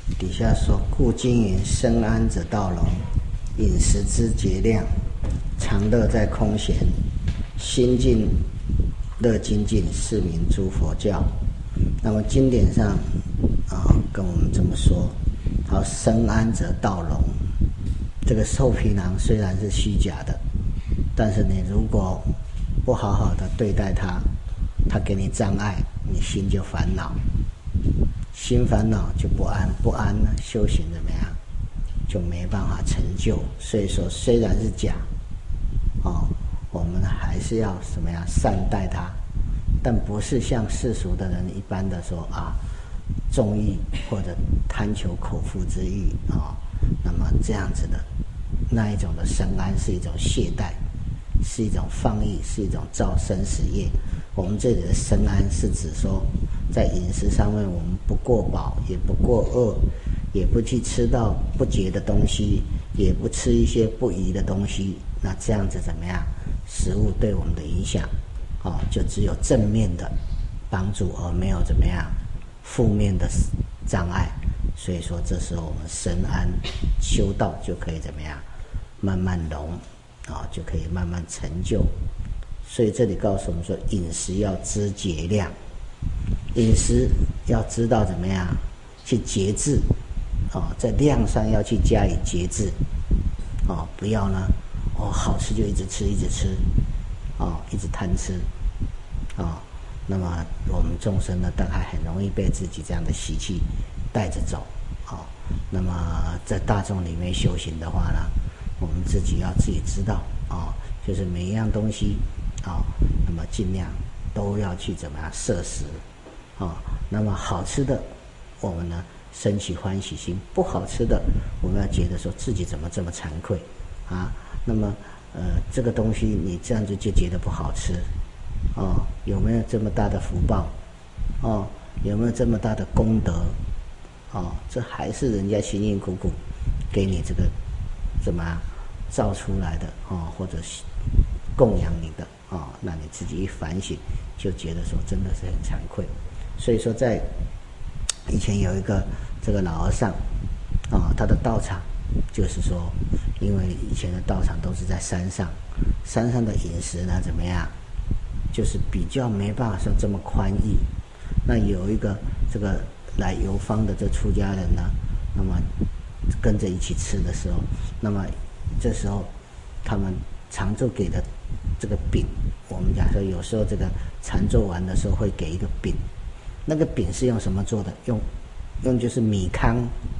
底下说：故今云生安者道隆，饮食之节量，常乐在空闲，心静乐精进，是名诸佛教。那么经典上跟我们这么说：好，生安者道隆。这个瘦皮囊虽然是虚假的，但是你如果不好好的对待它，它给你障碍，你心就烦恼，心烦恼就不安，不安呢，修行怎么样就没办法成就。所以说虽然是假我们还是要什么样善待它，但不是像世俗的人一般的说纵欲或者贪求口腹之欲那么这样子的那一种的生安是一种懈怠，是一种放逸，是一种造生死业。我们这里的生安是指说在饮食上面我们不过饱，也不过饿，也不去吃到不洁的东西，也不吃一些不宜的东西。那这样子怎么样，食物对我们的影响就只有正面的帮助，而没有怎么样负面的障碍。所以说这时候我们生安修道就可以怎么样慢慢融就可以慢慢成就。所以这里告诉我们说，饮食要知节量，饮食要知道怎么样去节制在量上要去加以节制不要呢好吃就一直吃一直吃一直贪吃那么我们众生呢大概很容易被自己这样的习气带着走那么在大众里面修行的话呢，我们自己要自己知道就是每一样东西那么尽量都要去怎么样摄食那么好吃的我们呢生起欢喜心，不好吃的我们要觉得说自己怎么这么惭愧那么这个东西你这样子就觉得不好吃有没有这么大的福报有没有这么大的功德这还是人家辛辛苦苦给你这个怎么造出来的或者供养你的那你自己一反省就觉得说真的是很惭愧。所以说在以前有一个这个老和尚他的道场就是说，因为以前的道场都是在山上，山上的饮食呢怎么样就是比较没办法说这么宽裕。那有一个这个来游方的这出家人呢，那么跟着一起吃的时候，那么这时候他们常住给的这个饼，我们讲说有时候这个禅坐完的时候会给一个饼，那个饼是用什么做的？用就是米糠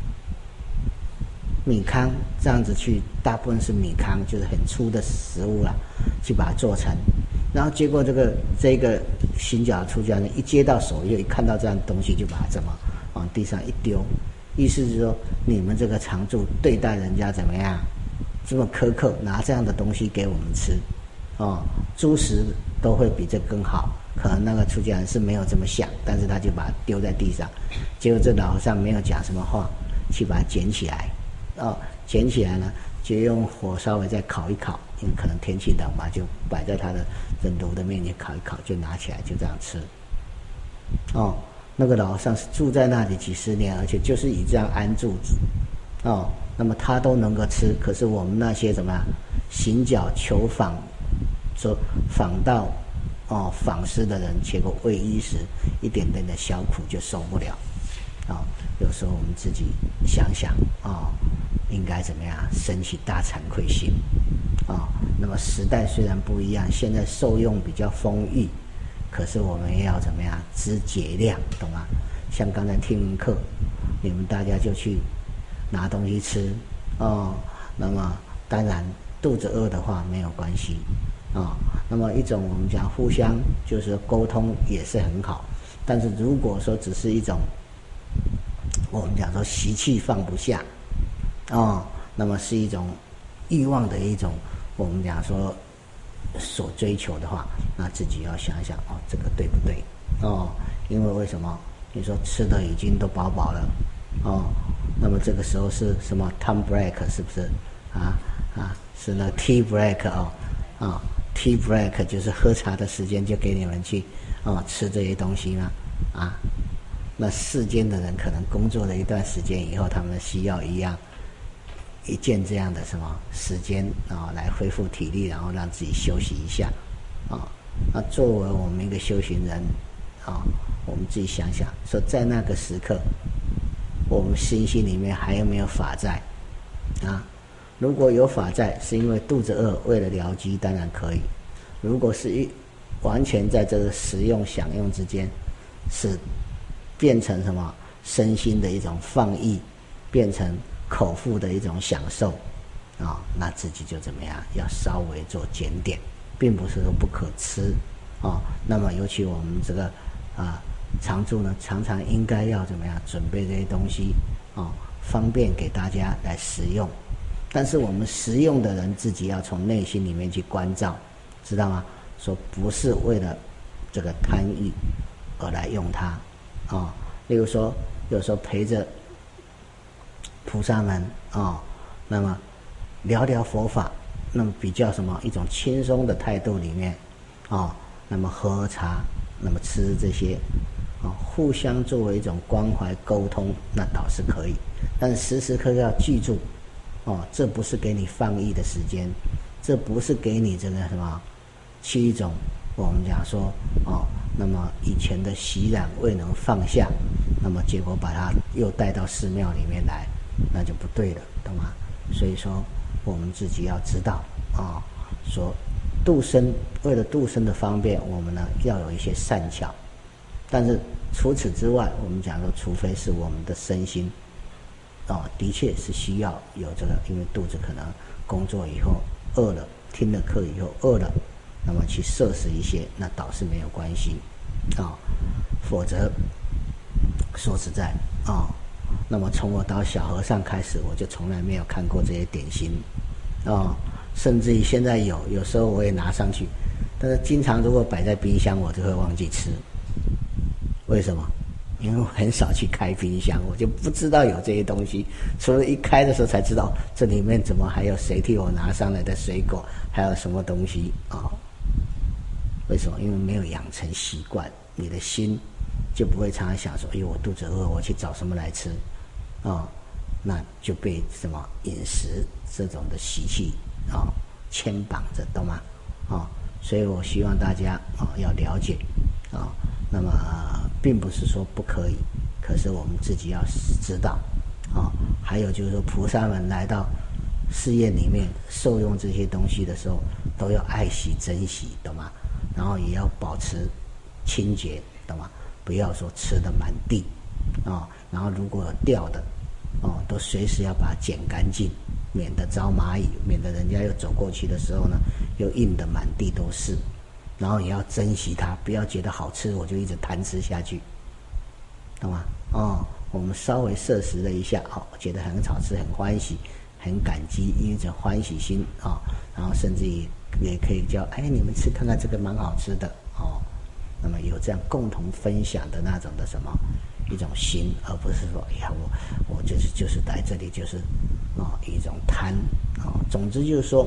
这样子去，大部分是米糠，就是很粗的食物去把它做成。然后结果这个行脚出家人一接到手，又一看到这样的东西，就把它怎么往地上一丢，意思是说你们这个常住对待人家怎么样这么苛刻，拿这样的东西给我们吃诸食都会比这更好。可能那个出家人是没有这么想，但是他就把它丢在地上，结果这老和尚没有讲什么话，去把它捡起来捡起来呢就用火稍微再烤一烤，因为可能天气冷嘛，就摆在他的炉的面前烤一烤，就拿起来就这样吃那个老和尚是住在那里几十年，而且就是以这样安住那么他都能够吃，可是我们那些怎么样行脚求访说访道访师的人，结果为衣食一点点的小苦就受不了有时候我们自己想想应该怎么样生起大惭愧心那么时代虽然不一样，现在受用比较丰裕，可是我们也要怎么样知节量，懂吗？像刚才听闻课，你们大家就去拿东西吃那么当然肚子饿的话没有关系那么一种我们讲互相就是沟通也是很好，但是如果说只是一种我们讲说习气放不下那么是一种欲望的一种我们讲说所追求的话，那自己要想一想这个对不对因为为什么你说吃的已经都饱饱了那么这个时候是什么 time break 是不是是那 tea break tea break 就是喝茶的时间，就给你们去吃这些东西吗那世间的人可能工作了一段时间以后，他们需要一件这样的什么时间来恢复体力，然后让自己休息一下那作为我们一个修行人我们自己想想，说在那个时刻，我们心里面还有没有法在如果有法在，是因为肚子饿，为了疗饥，当然可以。如果是完全在这个食用享用之间，是变成什么身心的一种放逸，变成口腹的一种享受那自己就怎么样，要稍微做检点，并不是说不可吃那么尤其我们这个常住呢，常常应该要怎么样准备这些东西方便给大家来食用。但是我们食用的人自己要从内心里面去关照，知道吗？说不是为了这个贪欲而来用它例如说有时候陪着菩萨们那么聊聊佛法，那么比较什么一种轻松的态度里面那么喝茶，那么吃这些互相作为一种关怀沟通，那倒是可以。但是时时刻刻要记住这不是给你放逸的时间，这不是给你这个什么去一种我们讲说那么以前的习染未能放下，那么结果把它又带到寺庙里面来，那就不对了，懂吗？所以说我们自己要知道说度生，为了度生的方便，我们呢要有一些善巧。但是除此之外，我们讲说，除非是我们的身心的确是需要有这个，因为肚子可能工作以后饿了，听了课以后饿了，那么去摄食一些，那倒是没有关系否则说实在那么从我到小和尚开始，我就从来没有看过这些点心甚至于现在有时候我也拿上去，但是经常如果摆在冰箱，我就会忘记吃。为什么？因为我很少去开冰箱，我就不知道有这些东西，除了一开的时候才知道这里面怎么还有谁替我拿上来的水果，还有什么东西为什么？因为没有养成习惯，你的心就不会常常想说我肚子饿，我去找什么来吃那就被什么饮食这种的习气牵绑着，懂吗所以我希望大家要了解那么并不是说不可以，可是我们自己要知道还有就是说，菩萨们来到寺院里面受用这些东西的时候，都要爱惜珍惜，懂吗？然后也要保持清洁，懂吗？不要说吃得满地然后如果有掉的都随时要把它捡干净，免得招蚂蚁，免得人家又走过去的时候呢，又印得满地都是。然后也要珍惜它，不要觉得好吃我就一直贪吃下去，懂吗？我们稍微摄食了一下觉得很好吃，很欢喜，很感激，因着欢喜心然后甚至也可以叫你们吃看看，这个蛮好吃的那么有这样共同分享的那种的什么一种心，而不是说我就是来这里就是一种贪总之就是说，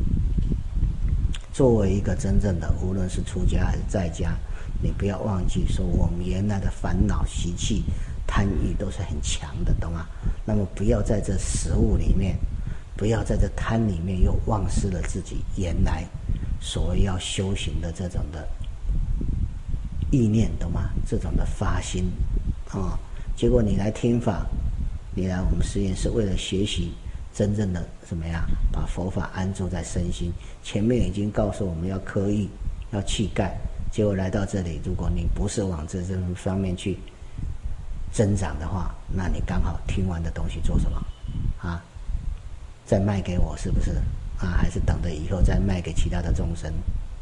作为一个真正的，无论是出家还是在家，你不要忘记说，我们原来的烦恼习气贪欲都是很强的，懂吗？那么不要在这食物里面，不要在这贪里面又忘失了自己原来所谓要修行的这种的意念，懂吗？这种的发心结果你来听法，你来我们寺院是为了学习真正的怎么样把佛法安住在身心，前面已经告诉我们要刻意要去盖，结果来到这里，如果你不是往这方面去增长的话，那你刚好听完的东西做什么再卖给我，是不是还是等着以后再卖给其他的众生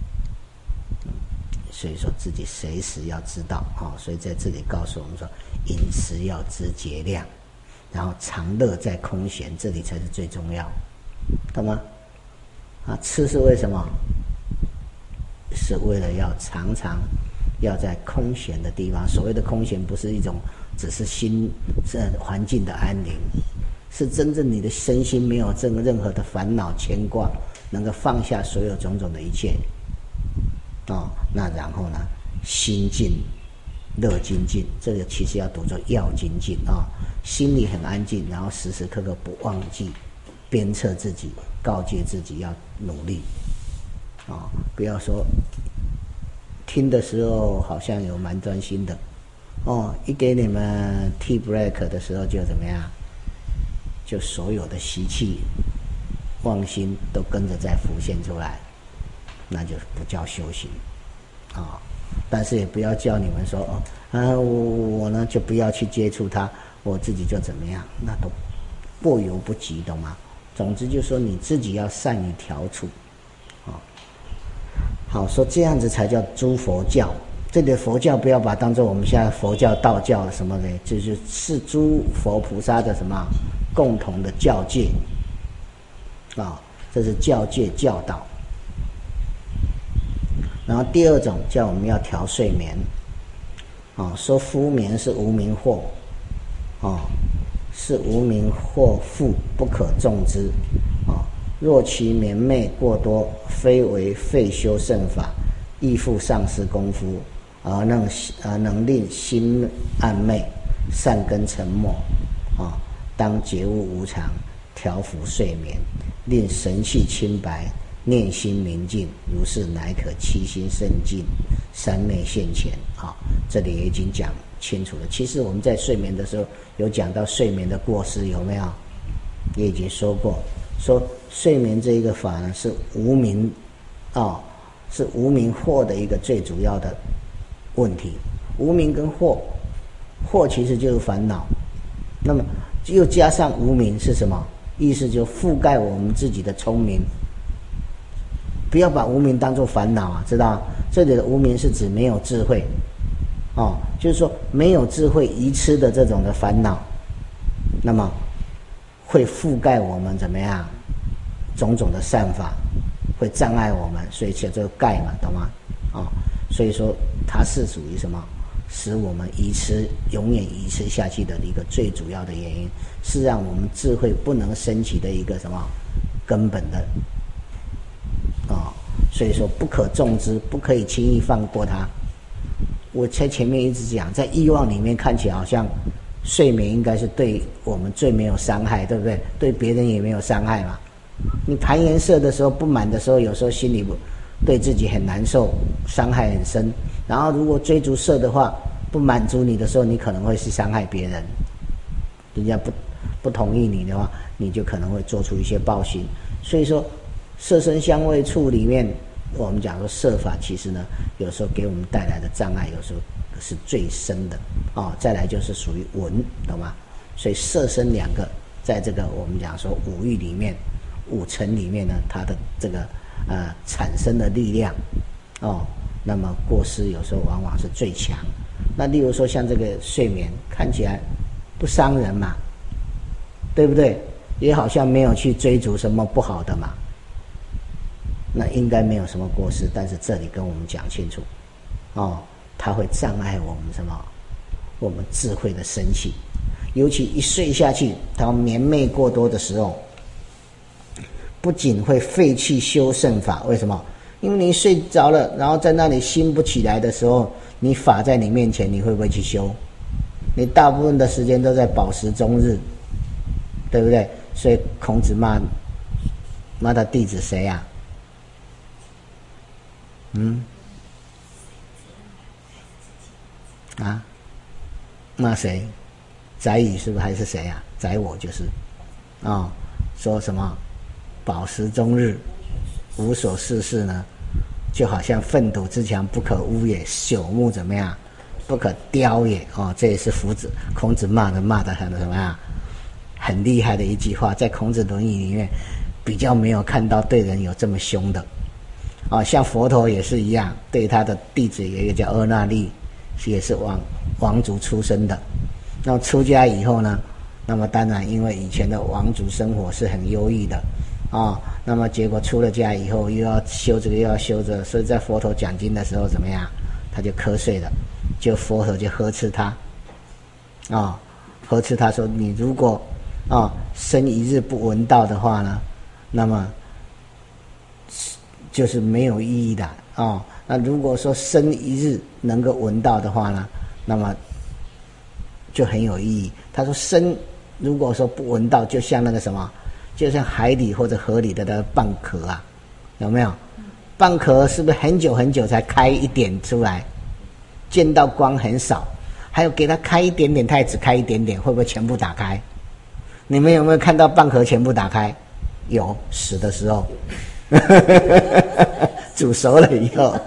所以说自己随时要知道所以在这里告诉我们说，饮食要知节量，然后常乐在空闲，这里才是最重要，懂吗？吃是为什么？是为了要常常要在空闲的地方。所谓的空闲，不是一种只是心环境的安宁，是真正你的身心没有任何的烦恼牵挂，能够放下所有种种的一切那然后呢，心静乐精进，这个其实要读作要精进啊，心里很安静，然后时时刻刻不忘记鞭策自己，告诫自己要努力啊，不要说听的时候好像有蛮专心的哦，一给你们 tea break 的时候就怎么样，就所有的习气妄心都跟着再浮现出来，那就不叫修行啊。但是也不要叫你们说我呢就不要去接触它，我自己就怎么样，那都过犹不及，懂吗？总之就是说你自己要善于调处啊。好，说这样子才叫诸佛教。这里的佛教不要把它当作我们现在佛教、道教什么的，就是诸佛菩萨的什么共同的教戒啊，这是教戒教导。然后第二种叫我们要调睡眠啊，说夫眠是无明惑啊，是无明惑复不可纵之啊。若其眠寐过多，非为废修圣法，亦复丧失功夫，而能令心暗昧，善根沉没啊。当觉悟无常，调伏睡眠，令神气清白，念心明净，如是乃可七心胜尽，三昧现前啊。这里也已经讲清楚了。其实我们在睡眠的时候有讲到睡眠的过失，有没有？也已经说过，说睡眠这一个法呢是无明是无明惑的一个最主要的问题。无明跟惑其实就是烦恼，那么又加上无明是什么意思？就覆盖我们自己的聪明。不要把无明当作烦恼啊，知道？这里的无明是指没有智慧就是说没有智慧愚痴的这种的烦恼，那么会覆盖我们怎么样种种的善法，会障碍我们，所以叫做盖嘛，懂吗？所以说它是属于什么？使我们愚痴永远愚痴下去的一个最主要的原因，是让我们智慧不能升起的一个什么根本的所以说不可纵之，不可以轻易放过它。我在前面一直讲，在欲望里面看起来好像睡眠应该是对我们最没有伤害，对不对？对别人也没有伤害嘛。你盘颜色的时候不满的时候，有时候心里对自己很难受，伤害很深。然后如果追逐色的话，不满足你的时候，你可能会去伤害别人。人家不同意你的话，你就可能会做出一些暴行。所以说色身香味触里面，我们讲说色法其实呢有时候给我们带来的障碍有时候是最深的再来就是属于闻，懂吗？所以色身两个在这个我们讲说五欲里面五尘里面呢，它的这个产生的力量那么过失有时候往往是最强。那例如说像这个睡眠看起来不伤人嘛，对不对？也好像没有去追逐什么不好的嘛，那应该没有什么过失。但是这里跟我们讲清楚它会障碍我们什么？我们智慧的升起。尤其一睡下去，当眠寐过多的时候，不仅会废弃修圣法。为什么？因为你睡着了，然后在那里心不起来的时候，你法在你面前，你会不会去修？你大部分的时间都在饱食终日，对不对？所以孔子骂他弟子谁呀？骂谁？宰予是不是还是谁呀？宰我就是说什么饱食终日，无所事事呢，就好像粪土之墙不可污也，朽木怎么样不可雕也这也是孔子骂的很什么样很厉害的一句话。在孔子论语里面比较没有看到对人有这么凶的像佛陀也是一样，对他的弟子有一个叫阿那律，也是王族出身的。那么出家以后呢，那么当然因为以前的王族生活是很优异的那么结果出了家以后又要修这个又要修这个，所以在佛陀讲经的时候怎么样，他就瞌睡了，就佛陀就呵斥他呵斥他说，你如果生一日不闻道的话呢，那么就是没有意义的那如果说生一日能够闻道的话呢， 那么就很有意义。他说生如果说不闻道，就像那个什么，就像海里或者河里的那个蚌壳啊，有没有？蚌壳是不是很久很久才开一点出来，见到光很少？还有给它开一点点，它也只开一点点，会不会全部打开？你们有没有看到蚌壳全部打开？有，死的时候煮熟了以后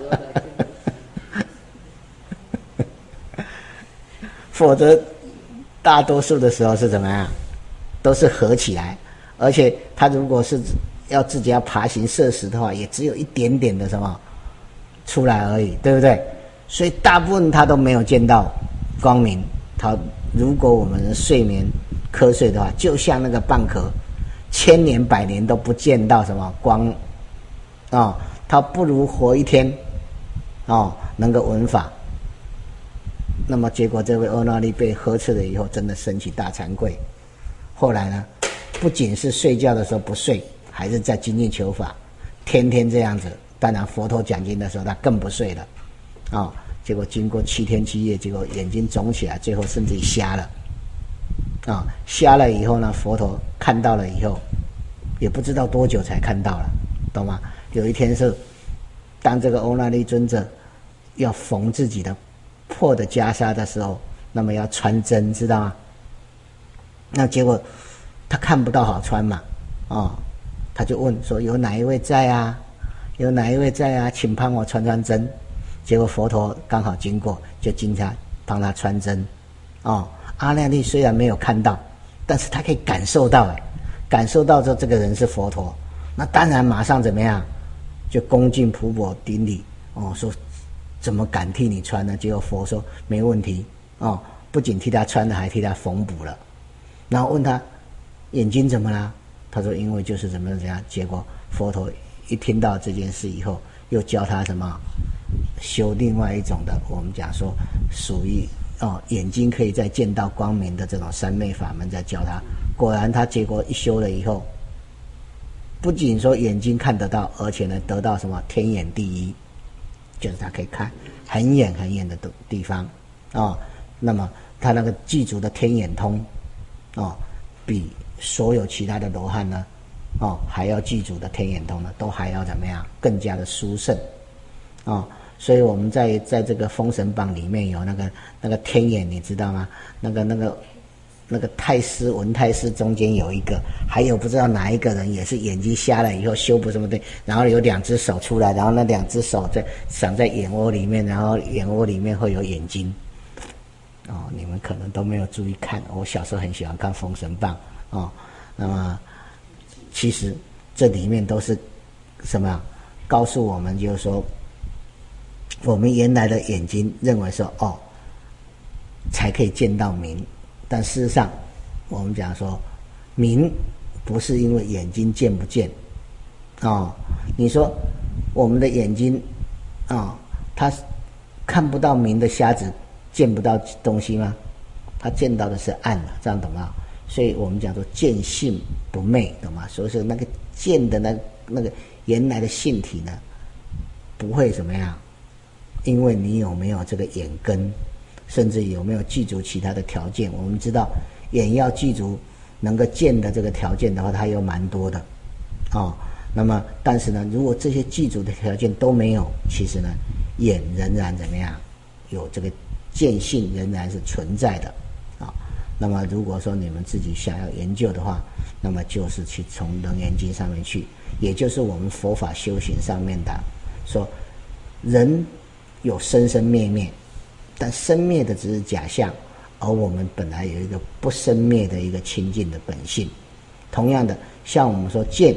否则大多数的时候是怎么样？都是合起来，而且它如果是要自己要爬行摄食的话，也只有一点点的什么出来而已，对不对？所以大部分它都没有见到光明。它如果我们的睡眠瞌睡的话，就像那个蚌壳，千年百年都不见到什么光哦，它不如活一天哦，能够闻法。那么结果这位欧那利被呵斥了以后，真的生起大惭愧。后来呢，不仅是睡觉的时候不睡，还是在精进求法，天天这样子。当然佛陀讲经的时候他更不睡了哦，结果经过7天7夜，结果眼睛肿起来，最后甚至于瞎了啊！瞎了以后呢，佛陀看到了以后，也不知道多久才看到了，懂吗？有一天是当这个欧那利尊者要缝自己的破的袈裟的时候，那么要穿针，知道吗？那结果他看不到好穿嘛，哦，他就问说：“有哪一位在啊？有哪一位在啊？请帮我穿穿针。”结果佛陀刚好经过，就经常帮他穿针。哦，阿那利虽然没有看到，但是他可以感受到，感受到说这个人是佛陀，那当然马上怎么样，就恭敬普钵顶礼，哦，说怎么敢替你穿呢？结果佛说没问题，哦，不仅替他穿了，还替他缝补了。然后问他眼睛怎么了？他说因为就是怎么样。结果佛陀一听到这件事以后，又教他什么修另外一种的，我们讲说属于眼睛可以再见到光明的这种三昧法门，在教他。果然他结果一修了以后，不仅说眼睛看得到，而且呢得到什么天眼第一，就是他可以看很远很远的地方哦。那么他那个具足的天眼通哦，比所有其他的罗汉呢还要具足的天眼通呢，都还要怎么样？更加的殊胜所以我们在这个封神榜里面有那个天眼，你知道吗？那个太师文太师中间有一个，还有不知道哪一个人也是眼睛瞎了以后修不什么的，然后有2只手出来，然后那2只手闪在眼窝里面，然后眼窝里面会有眼睛你们可能都没有注意看，我小时候很喜欢看封神榜那么其实这里面都是什么告诉我们，就是说我们原来的眼睛认为说才可以见到明，但事实上我们讲说明不是因为眼睛见不见你说我们的眼睛它看不到明的瞎子见不到东西吗？他见到的是暗的，这样懂吗？所以我们讲说见性不昧，懂吗？所以说那个见的那个原来的性体呢，不会怎么样，因为你有没有这个眼根，甚至有没有具足其他的条件。我们知道眼要具足能够见的这个条件的话，它有蛮多的那么但是呢，如果这些具足的条件都没有，其实呢眼仍然怎么样，有这个见性仍然是存在的那么如果说你们自己想要研究的话，那么就是去从楞严经上面去，也就是我们佛法修行上面的说，人有生生灭灭，但生灭的只是假象，而我们本来有一个不生灭的一个清净的本性。同样的，像我们说见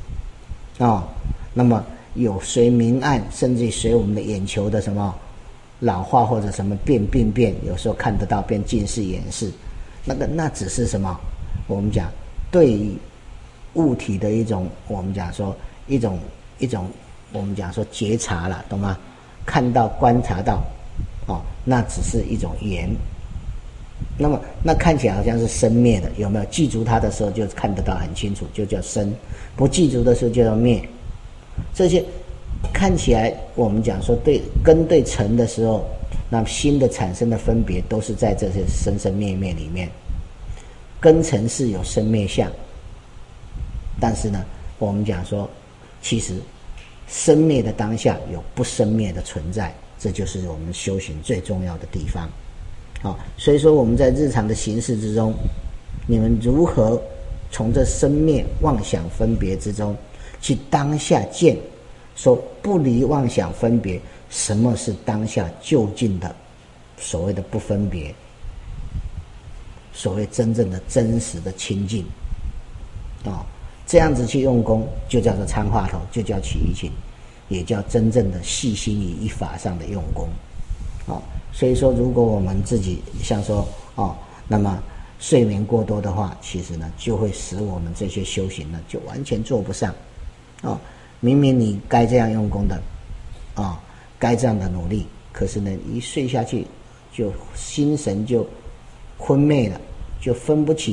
那么有随明暗，甚至随我们的眼球的什么老化或者什么变，有时候看得到变近视远视，那只是什么？我们讲对于物体的一种，我们讲说一种我们讲说觉察了，懂吗？看到观察到那只是一种缘。那么那看起来好像是生灭的，有没有？记住它的时候就看得到很清楚，就叫生；不记住的时候就叫灭。这些看起来我们讲说对根对尘的时候， 那心的产生的分别都是在这些生生灭灭里面。根尘是有生灭相，但是呢，我们讲说，其实生灭的当下有不生灭的存在，这就是我们修行最重要的地方。所以说我们在日常的行事之中，你们如何从这生灭妄想分别之中去当下见，说不离妄想分别，什么是当下究竟的所谓的不分别，所谓真正的真实的清净这样子去用功，就叫做参话头，就叫起疑情，也叫真正的细心于一法上的用功所以说如果我们自己像说那么睡眠过多的话，其实呢就会使我们这些修行呢就完全做不上明明你该这样用功的该这样的努力，可是呢一睡下去就心神就昏昧了，就分不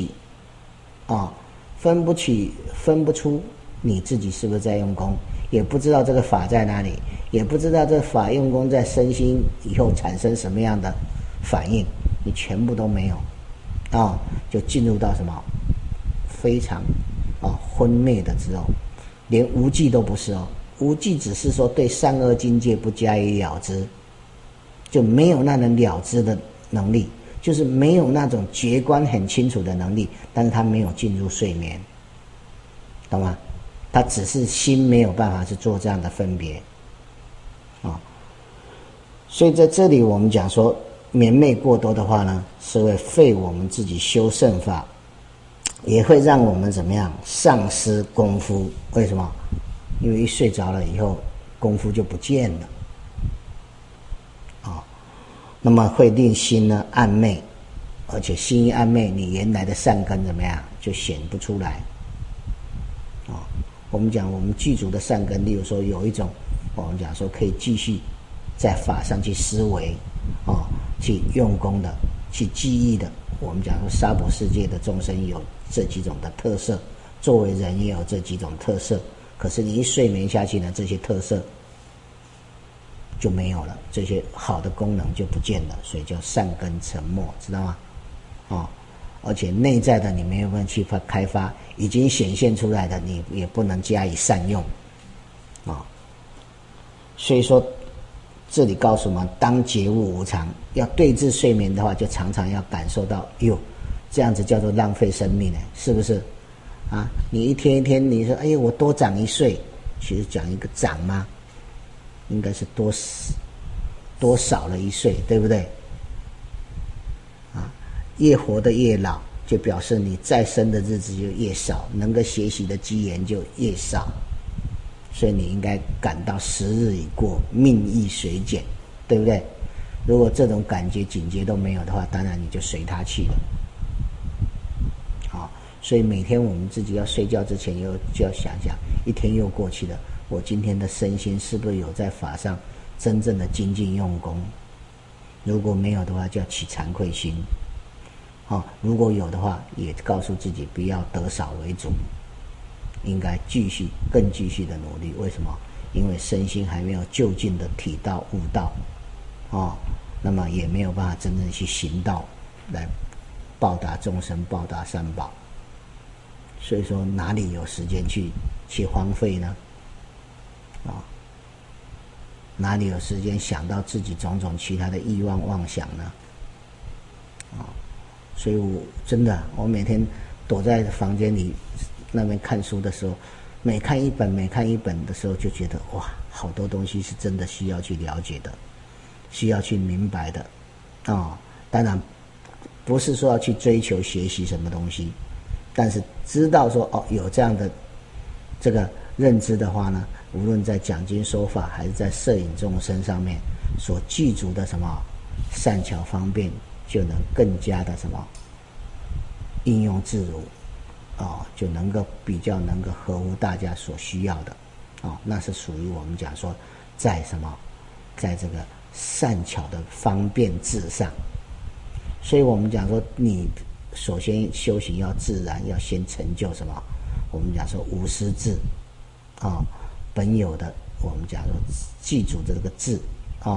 出你自己是不是在用功，也不知道这个法在哪里，也不知道这个法用功在身心以后产生什么样的反应，你全部都没有就进入到什么非常昏昧的之后，连无记都不是无记只是说对善恶境界不加以了知，就没有那能了知的能力，就是没有那种觉观很清楚的能力，但是他没有进入睡眠，懂吗？他只是心没有办法去做这样的分别所以在这里我们讲说眠寐过多的话呢，是会废我们自己修圣法，也会让我们怎么样丧失功夫。为什么？因为一睡着了以后功夫就不见了那么会令心呢暗昧，而且心一暗昧，你原来的善根怎么样就显不出来我们讲我们具足的善根，例如说有一种我们讲说可以继续在法上去思维去用功的，去记忆的，我们讲说娑婆世界的众生有这几种的特色，作为人也有这几种特色，可是你一睡眠下去呢，这些特色就没有了，这些好的功能就不见了，所以叫善根沉没，知道吗而且内在的你没有办法去开发，已经显现出来的你也不能加以善用所以说这里告诉我们，当觉悟无常，要对治睡眠的话，就常常要感受到这样子叫做浪费生命是不是你一天一天你说我多长一岁，其实讲一个长吗？应该是多少了一岁，对不对越活得越老，就表示你再生的日子就越少，能够学习的机缘就越少，所以你应该感到时日已过，命亦随减，对不对？如果这种感觉警觉都没有的话，当然你就随他去了所以每天我们自己要睡觉之前就要想想，一天又过去了，我今天的身心是不是有在法上真正的精进用功？如果没有的话，就要起惭愧心如果有的话，也告诉自己不要得少为主，应该更继续的努力。为什么？因为身心还没有就近的体道悟道那么也没有办法真正去行道来报答众生，报答三宝。所以说哪里有时间去荒废呢哪里有时间想到自己种种其他的欲望妄想呢所以我每天躲在房间里那边看书的时候，每看一本的时候，就觉得哇，好多东西是真的需要去了解的，需要去明白的当然不是说要去追求学习什么东西，但是知道说有这样的这个认知的话呢，无论在讲经说法还是在摄引众生上面所具足的什么善巧方便，就能更加的什么应用自如就比较能够合乎大家所需要的那是属于我们讲说在这个善巧的方便智上。所以我们讲说你首先修行要自然，要先成就什么？我们讲说无师自本有的我们讲说记住这个自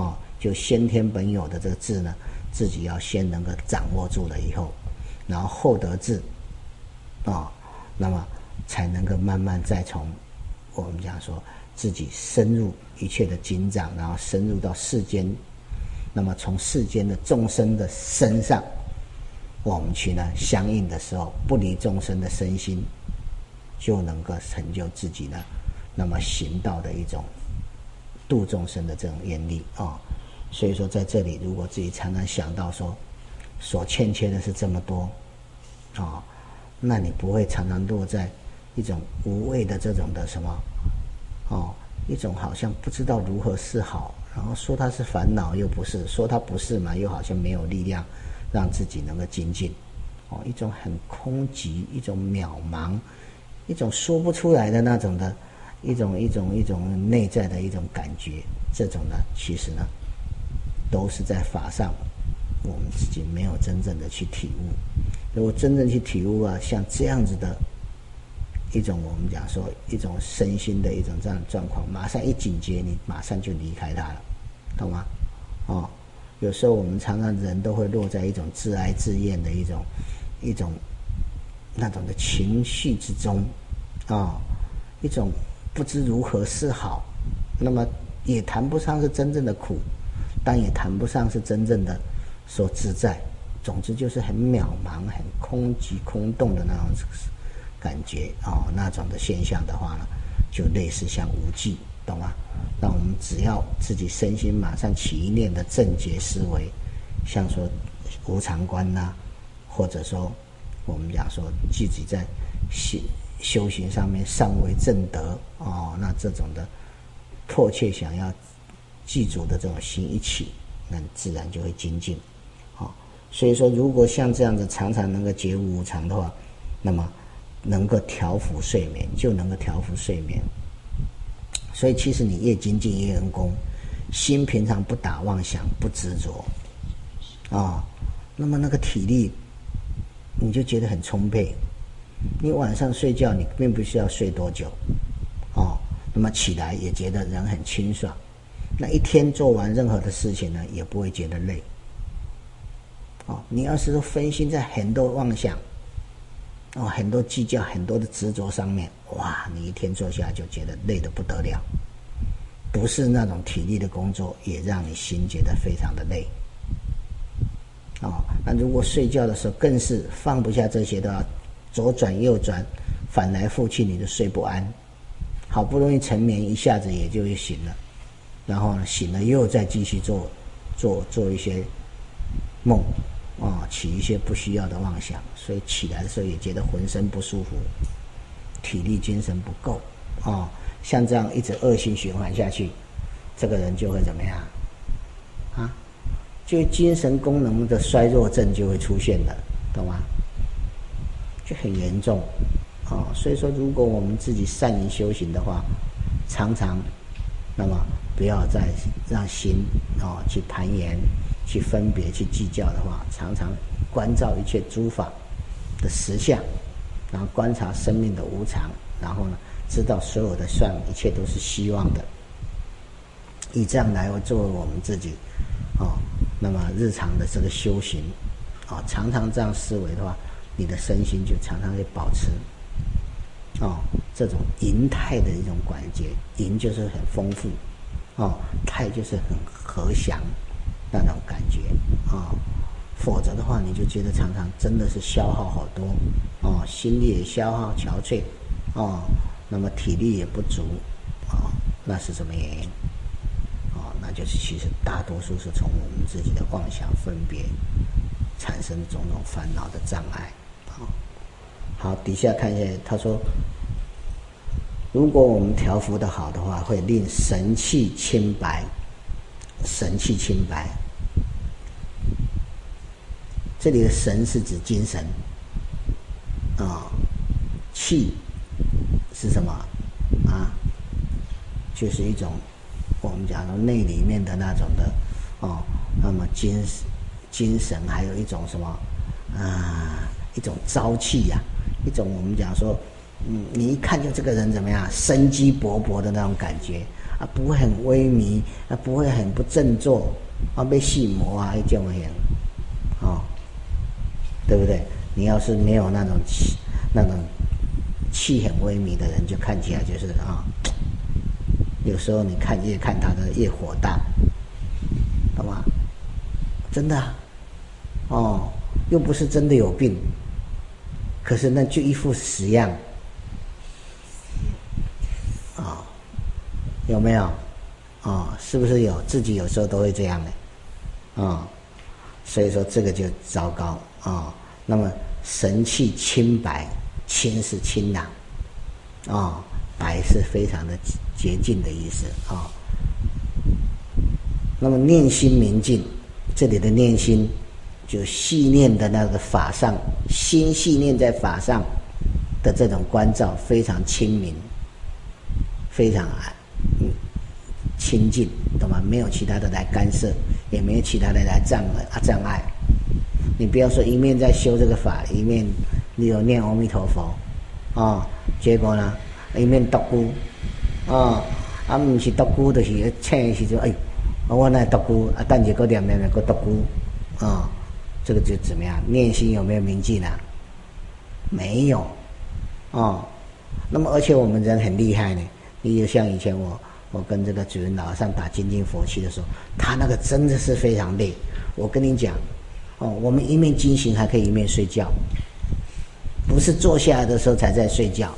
就先天本有的这个智呢，自己要先能够掌握住了以后，然后厚德智那么才能够慢慢再从我们讲说自己深入一切的经藏，然后深入到世间，那么从世间的众生的身上，我们去呢相应的时候，不离众生的身心，就能够成就自己呢，那么行道的一种度众生的这种愿力所以说在这里，如果自己常常想到说所欠缺的是这么多那你不会常常落在一种无谓的这种的什么一种好像不知道如何是好，然后说它是烦恼又不是，说它不是嘛又好像没有力量让自己能够精进一种很空寂，一种渺茫，一种说不出来的那种的一种内在的一种感觉，这种呢其实呢都是在法上我们自己没有真正的去体悟。如果真正去体悟像这样子的一种我们讲说一种身心的一种这样的状况，马上一警觉，你马上就离开它了，懂吗？有时候我们常常人都会落在一种自哀自厌的一种那种的情绪之中一种不知如何是好，那么也谈不上是真正的苦，但也谈不上是真正的说自在，总之就是很渺茫、很空寂、空洞的那种感觉那种的现象的话呢，就类似像无记，懂吗？那我们只要自己身心马上起一念的正觉思维，像说无常观或者说我们讲说自己在修行上面尚未正德那这种的迫切想要记住的这种心一起，那自然就会精进所以说如果像这样子常常能够觉悟无常的话，那么能够调伏睡眠，就能够调伏睡眠。所以其实你越精进越用功，心平常不打妄想，不执着那么那个体力你就觉得很充沛。你晚上睡觉你并不需要睡多久那么起来也觉得人很清爽，那一天做完任何的事情呢也不会觉得累你要是说分心在很多妄想很多计较，很多的执着上面，哇，你一天做下来就觉得累得不得了，不是那种体力的工作也让你心觉得非常的累那如果睡觉的时候更是放不下这些，都要左转右转，翻来覆去，你就睡不安，好不容易沉眠一下子也就醒了，然后呢醒了又再继续做一些梦起一些不需要的妄想，所以起来的时候也觉得浑身不舒服，体力精神不够像这样一直恶性循环下去，这个人就会怎么样就精神功能的衰弱症就会出现了，懂吗？就很严重所以说如果我们自己善于修行的话，常常那么不要再让心去攀岩，去分别，去计较的话，常常关照一切诸法的实相，然后观察生命的无常，然后呢知道所有的善一切都是希望的，以这样来作为我们自己那么日常的这个修行常常这样思维的话，你的身心就常常会保持这种淫态的一种感觉，淫就是很丰富态就是很和祥那种感觉否则的话你就觉得常常真的是消耗好多心力也消耗憔悴那么体力也不足那是什么原因那就是其实大多数是从我们自己的妄想分别产生种种烦恼的障碍好，底下看一下，他说如果我们调伏的好的话，会令神气清白。神气清白，这里的神是指精神气是什么就是一种我们讲的内里面的那种的那么精神还有一种什么一种朝气一种我们讲说你一看就这个人怎么样，生机勃勃的那种感觉不会很萎靡不会很不振作要细磨啊，这种型，对不对？你要是没有那种气很微迷的人，就看起来就是有时候你越看他的越火大，懂吗？真的又不是真的有病，可是那就一副死样有没有？是不是有？自己有时候都会这样的所以说这个就糟糕那么神气清白，清是清朗白是非常的洁净的意思那么念心明净，这里的念心就细念的那个法上，心细念在法上的这种关照非常清明，非常清净，懂吗？没有其他的来干涉，也没有其他的来障碍。你不要说一面在修这个法，一面你有念阿弥陀佛结果呢一面独孤不是独孤，就是请的时候我那独孤等一个念个独孤这个就怎么样？念心有没有明净啊？没有那么而且我们人很厉害呢，你就像以前我跟这个主任老和尚打精进佛七的时候，他那个真的是非常累。我跟你讲我们一面精行还可以一面睡觉，不是坐下来的时候才在睡觉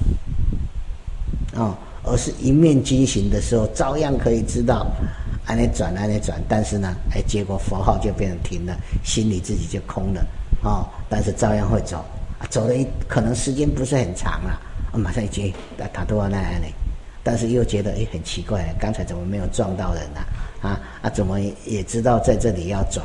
而是一面精行的时候照样可以知道按那转，但是呢结果佛号就变成停了，心里自己就空了但是照样会走走了可能时间不是很长了马上一接他都要那样呢，但是又觉得很奇怪，刚才怎么没有撞到人怎么也知道在这里要转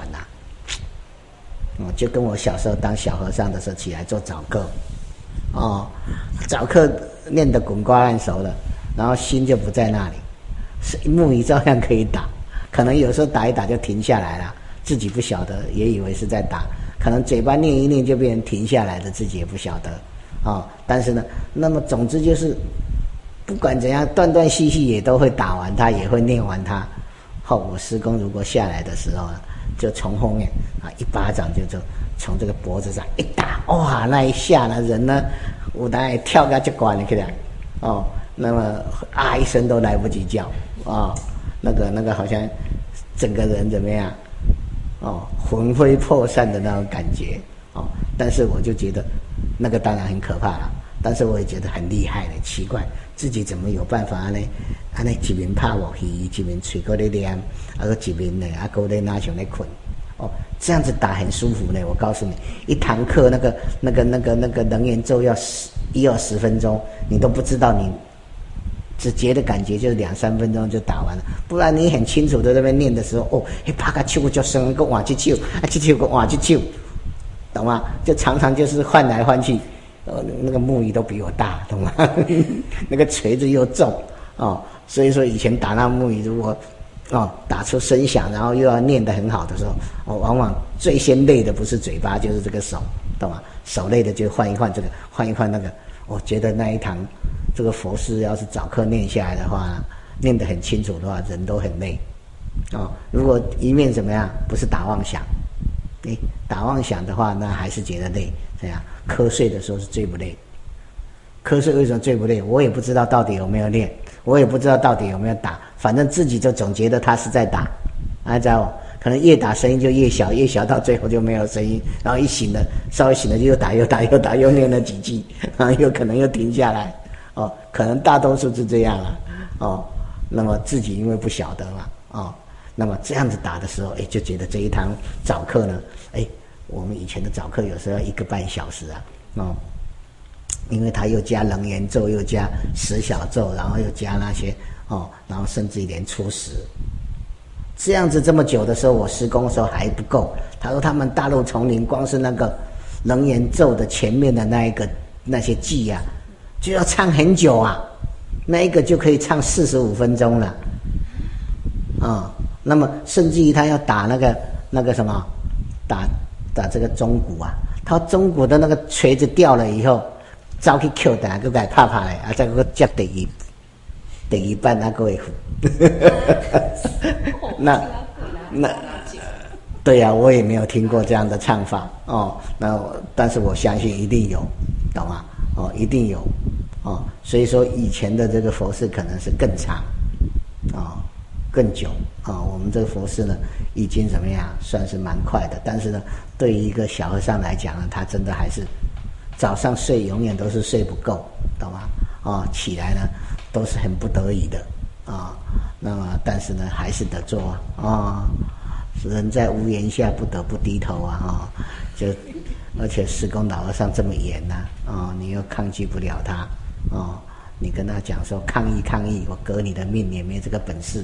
就跟我小时候当小和尚的时候起来做早课早课念得滚瓜烂熟了，然后心就不在那里，木鱼照样可以打，可能有时候打一打就停下来了，自己不晓得，也以为是在打，可能嘴巴念一念就变成停下来的，自己也不晓得但是呢，那么总之就是不管怎样断断续续也都会打完它，也会念完它我师公如果下来的时候就从后面一巴掌就从这个脖子上一打，哇，那一下呢人呢我当然跳个就关了起来那么一声都来不及叫那个好像整个人怎么样魂飞魄散的那种感觉但是我就觉得那个当然很可怕了，但是我也觉得很厉害的，奇怪自己怎么有办法呢一面拍乐器，一面嘴搁在念一面呢搁在哪像在困这样子打很舒服呢。我告诉你，一堂课那个楞严咒要1-20分钟，你都不知道，你只觉得感觉就是2-3分钟就打完了，不然你很清楚在那边念的时候拍个手就声个换一手这手个换一手，懂吗？就常常就是换来换去那个木鱼都比我大，懂吗？那个锤子又重所以说以前打那木鱼如果打出声响，然后又要念得很好的时候往往最先累的不是嘴巴就是这个手，懂吗？手累的就换一换这个，换一换那个。我觉得那一堂这个佛事要是早课念下来的话，念得很清楚的话，人都很累如果一面怎么样，不是打妄想打妄想的话，那还是觉得累。这样瞌睡的时候是最不累。瞌睡为什么最不累？我也不知道到底有没有练，我也不知道到底有没有打，反正自己就总觉得他是在打知道可能越打声音就越小，越小到最后就没有声音，然后一醒了，稍微醒了就又打，又念了几句，然后又可能又停下来可能大多数是这样那么自己因为不晓得嘛那么这样子打的时候就觉得这一堂早课呢我们以前的早课有时候要1个半小时因为他又加楞严咒，又加10小咒，然后又加那些然后甚至于连初10，这样子这么久的时候，我施工的时候还不够。他说他们大陆丛林光是那个楞严咒的前面的那些偈就要唱很久那一个就可以唱45分钟了那么甚至于他要打那个什么打这个钟鼓他钟鼓的那个锤子掉了以后，走去捡回来，再给拍拍的，再给接第二版，还会付。那对呀、我也没有听过这样的唱法哦。但是我相信一定有，懂吗？哦，一定有哦。所以说以前的这个佛事可能是更长哦，更久哦。我们这个佛事呢，已经怎么样，算是蛮快的。但是呢，对于一个小和尚来讲呢，他真的还是早上睡永远都是睡不够，懂吗？哦，起来呢都是很不得已的啊。那么但是呢，还是得做啊。人在屋檐下，不得不低头啊！就而且施公老和尚这么严呐，你又抗拒不了他，你跟他讲说抗议抗议，我革你的命，你也没这个本事，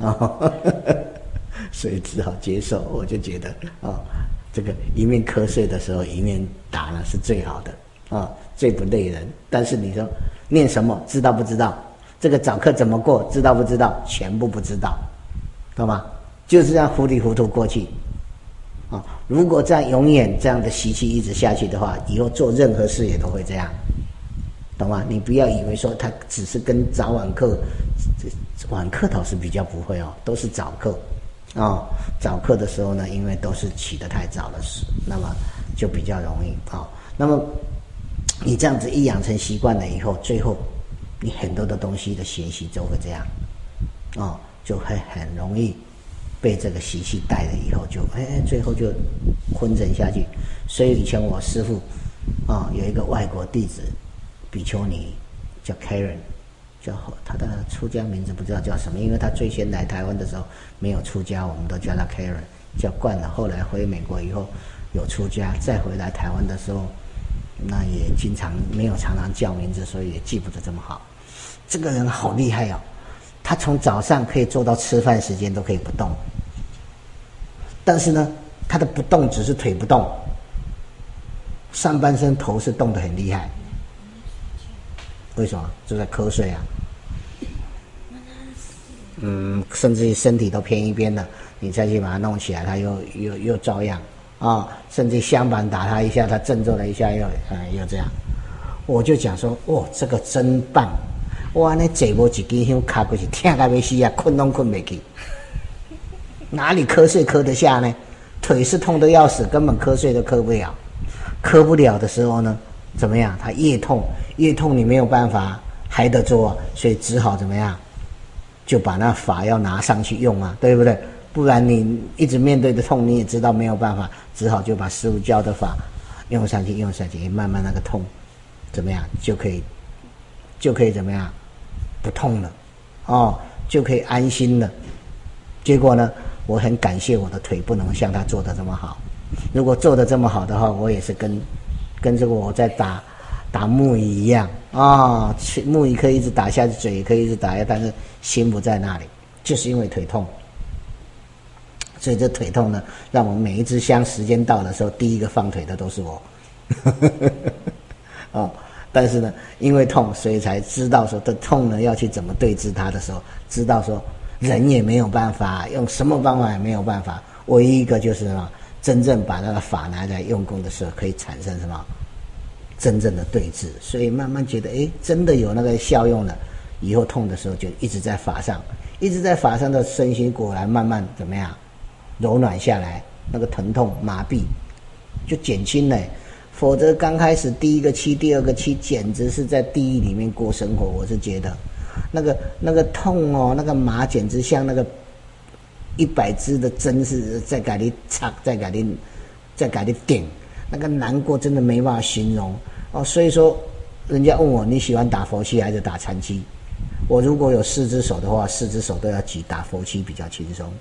所以只好接受。我就觉得这个一面瞌睡的时候一面打呢是最好的最不累人。但是你说念什么知道不知道？这个早课怎么过知道不知道？全部不知道，懂吗？就是这样糊里糊涂过去如果这样永远这样的习气一直下去的话，以后做任何事也都会这样，懂吗？你不要以为说他只是跟早晚课，晚课倒是比较不会都是早课早课的时候呢，因为都是起得太早的事，那么就比较容易那么你这样子一养成习惯了以后，最后你很多的东西的学习就会这样就会很容易被这个习气带了以后，就最后就昏沉下去。所以以前我师父有一个外国弟子比丘尼叫 Karen， 叫他的出家名字不知道叫什么，因为他最先来台湾的时候没有出家，我们都叫他 Karen， 叫惯了。后来回美国以后有出家，再回来台湾的时候，那也经常没有常常叫名字，所以也记不得这么好。这个人好厉害他从早上可以做到吃饭时间都可以不动，但是呢，他的不动只是腿不动，上半身头是动得很厉害。为什么？就在瞌睡甚至于身体都偏一边了，你再去把它弄起来，他又照样甚至香板打他一下，他振作了一下，又这样。我就讲说，这个真棒！我那坐无一支香卡过去，痛到要死困拢困不去。哪里瞌睡瞌得下呢？腿是痛得要死，根本瞌睡都瞌不了。瞌不了的时候呢，怎么样？他越痛，你没有办法还得做所以只好怎么样？就把那法要拿上去用对不对？不然你一直面对的痛，你也知道没有办法，只好就把师父教的法用上去，慢慢那个痛怎么样就可以怎么样不痛了就可以安心了。结果呢，我很感谢我的腿不能像他做的这么好。如果做的这么好的话，我也是跟这个我在打木鱼一样木鱼可以一直打下去，嘴也可以一直打下，但是心不在那里，就是因为腿痛。所以这腿痛呢，让我每一支香时间到的时候，第一个放腿的都是我但是呢，因为痛，所以才知道说这痛呢要去怎么对治它的时候，知道说人也没有办法，用什么方法也没有办法，唯一一个就是什么，真正把那个法拿来用功的时候，可以产生什么真正的对治。所以慢慢觉得真的有那个效用了，以后痛的时候就一直在法上，的身心果然慢慢怎么样柔软下来，那个疼痛麻痹就减轻了。否则刚开始第一个期第二个期简直是在地狱里面过生活。我是觉得那个痛那个麻简直像那个100支的针是在给你插，在给你顶，那个难过真的没办法形容所以说人家问我你喜欢打佛七还是打禅七，我如果有4只手的话，4只手都要举，打佛七比较轻松。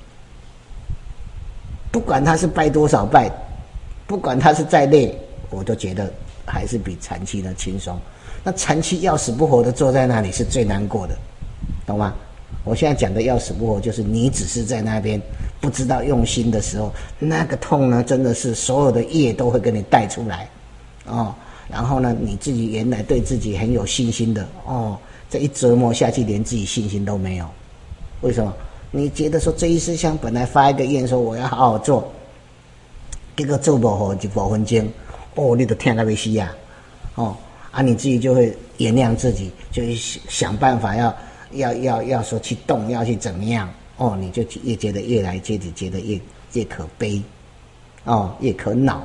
不管他是拜多少拜，不管他是再累，我都觉得还是比禅七呢轻松。那禅七要死不活的坐在那里是最难过的，懂吗？我现在讲的要死不活，就是你只是在那边不知道用心的时候，那个痛呢，真的是所有的业都会给你带出来然后呢，你自己原来对自己很有信心的这一折磨下去，连自己信心都没有。为什么？你觉得说这一支香本来发一个愿说我要好好做，结果做不好就5分钟你都痛到要死你自己就会原谅自己，就想办法要说去动，要去怎么样你就越觉得越来觉得越可悲也可恼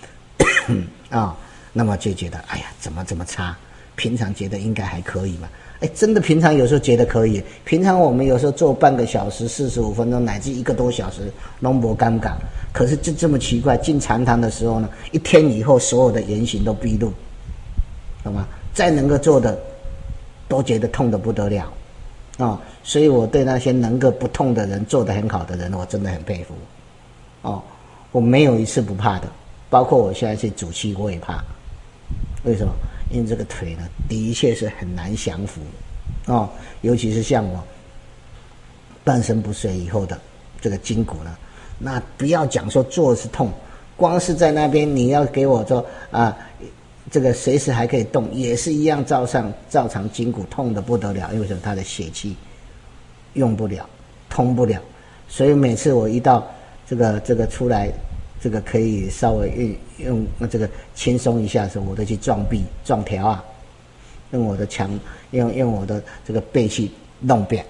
那么就觉得哎呀怎么这么差，平常觉得应该还可以嘛，真的平常有时候觉得可以，平常我们有时候做半个小时45分钟乃至1个多小时都不尴尬，可是就这么奇怪，进禅堂的时候呢，1天以后所有的言行都毕露，懂吗？再能够做的都觉得痛得不得了所以我对那些能够不痛的人，做得很好的人，我真的很佩服我没有一次不怕的，包括我现在去主气我也怕。为什么？因为这个腿呢的确是很难降服尤其是像我半身不遂以后的这个筋骨呢，那不要讲说坐是痛，光是在那边你要给我说这个随时还可以动，也是一样照常筋骨痛得不得了，因为什么？他的血气用不了，通不了，所以每次我一到这个出来，这个可以稍微用这个轻松一下的时候，我都去撞壁撞条用我的强用我的这个背去弄扁，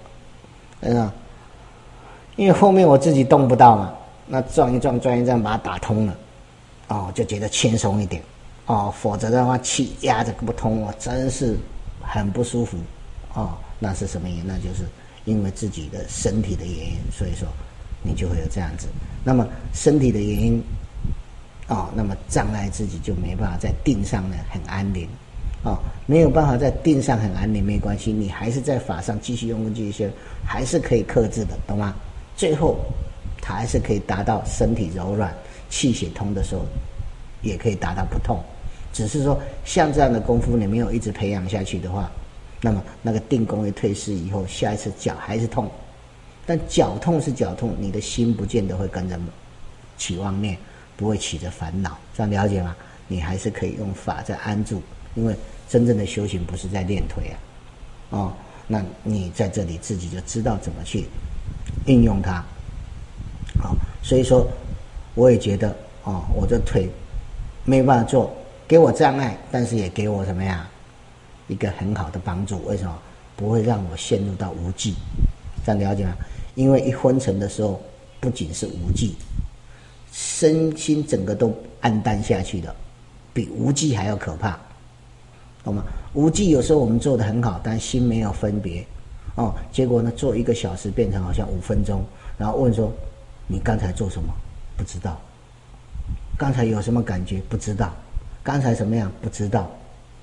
因为后面我自己动不到嘛，那撞一撞把它打通了就觉得轻松一点否则的话气压着不通，我真是很不舒服那是什么原因？那就是因为自己的身体的原因，所以说你就会有这样子。那么身体的原因那么障碍自己就没办法在定上呢很安宁没有办法在定上很安宁没关系，你还是在法上继续用功继续修，还是可以克制的，懂吗？最后它还是可以达到身体柔软气血通的时候，也可以达到不痛。只是说像这样的功夫你没有一直培养下去的话，那么那个定功一退失以后，下一次脚还是痛，但脚痛是脚痛，你的心不见得会跟着起妄念，不会起着烦恼，这样了解吗？你还是可以用法在安住，因为真正的修行不是在练腿那你在这里自己就知道怎么去运用它所以说我也觉得我的腿没有办法做，给我障碍，但是也给我什么呀一个很好的帮助。为什么？不会让我陷入到无记，这样了解吗？因为一昏沉的时候不仅是无记，身心整个都暗淡下去的，比无记还要可怕，懂吗？无记有时候我们做得很好，但心没有分别结果呢做1个小时变成好像5分钟，然后问说你刚才做什么？不知道。刚才有什么感觉？不知道。刚才什么样？不知道。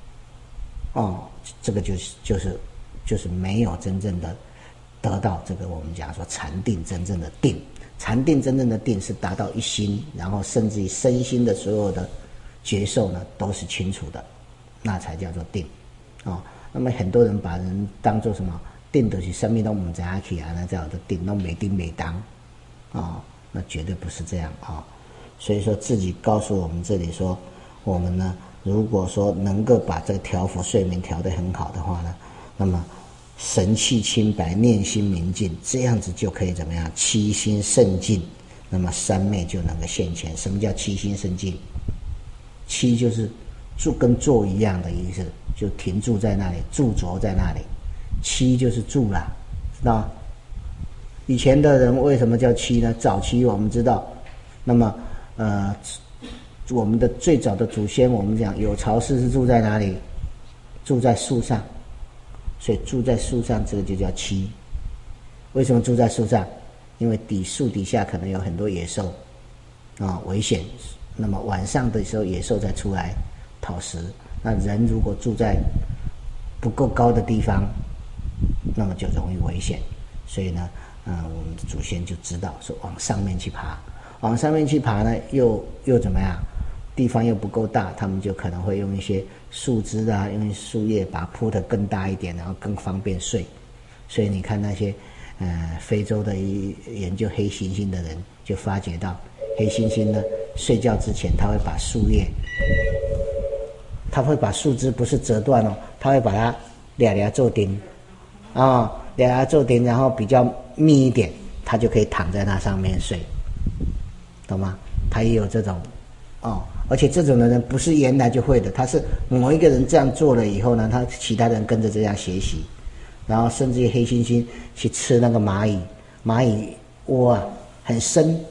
这个就是没有真正的得到这个我们讲说禅定真正的定。禅定真正的定是达到一心，然后甚至于身心的所有的觉受呢都是清楚的，那才叫做定那么很多人把人当作什么定的是什么都不知道去那叫做定，都没定没当那绝对不是这样所以说自己告诉我们这里说，我们呢如果说能够把这个调伏睡眠调得很好的话呢，那么神气清白，念心明净，这样子就可以怎么样？七心胜尽，那么三昧就能够现前。什么叫七心胜尽？七就是住跟坐一样的意思，就停住在那里，驻着在那里。七就是住啦，知道吗？以前的人为什么叫七呢？早期我们知道，那么我们的最早的祖先，我们讲有巢氏是住在哪里？住在树上，所以住在树上这个就叫七。为什么住在树上？因为树底下可能有很多野兽危险，那么晚上的时候野兽才出来讨食，那人如果住在不够高的地方，那么就容易危险。所以呢我们的祖先就知道说往上面去爬，往上面去爬呢又怎么样？地方又不够大，他们就可能会用一些树枝用一些树叶把它铺得更大一点，然后更方便睡。所以你看那些非洲的研究黑猩猩的人就发觉到，黑猩猩呢睡觉之前他会把树叶，他会把树枝不是折断他会把它俩做钉俩做钉，然后比较密一点，他就可以躺在那上面睡，懂吗？他也有这种而且这种的人不是原来就会的，他是某一个人这样做了以后呢，他其他人跟着这样学习，然后甚至于黑猩猩去吃那个蚂蚁窝很深，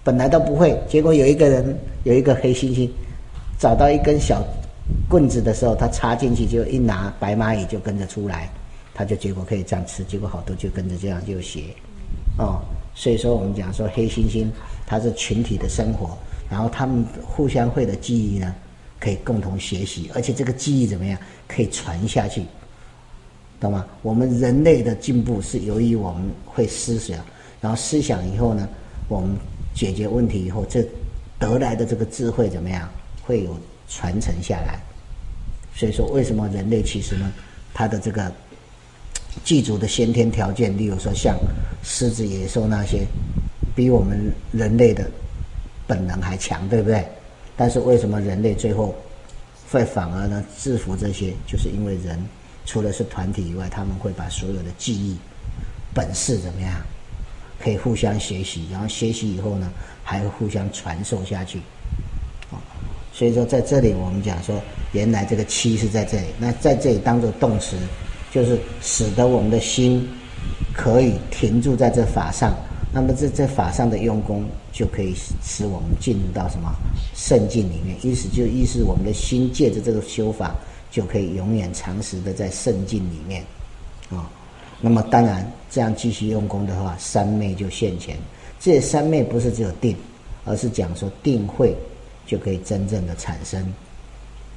本来都不会，结果有一个人有一个黑猩猩找到一根小棍子的时候，他插进去就一拿，白蚂蚁就跟着出来，他就结果可以这样吃，结果好多就跟着这样就学哦。所以说我们讲说黑猩猩它是群体的生活，然后他们互相会的记忆呢可以共同学习，而且这个记忆怎么样可以传下去，懂吗？我们人类的进步是由于我们会思想，然后思想以后呢，我们解决问题以后，这得来的这个智慧怎么样会有传承下来。所以说为什么人类其实呢，它的这个具足的先天条件，例如说像狮子、野兽那些，比我们人类的本能还强，对不对？但是为什么人类最后会反而呢制服这些？就是因为人除了是团体以外，他们会把所有的记忆、本事怎么样，可以互相学习，然后学习以后呢，还会互相传授下去。所以说在这里我们讲说，原来这个七是在这里，那在这里当作动词，就是使得我们的心可以停住在这法上，那么这法上的用功就可以使我们进入到什么圣境里面，意思我们的心借着这个修法就可以永远长时的在圣境里面那么当然这样继续用功的话，三昧就现前。这三昧不是只有定，而是讲说定慧就可以真正的产生。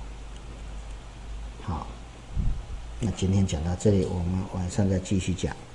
好，那今天讲到这里，我们晚上再继续讲。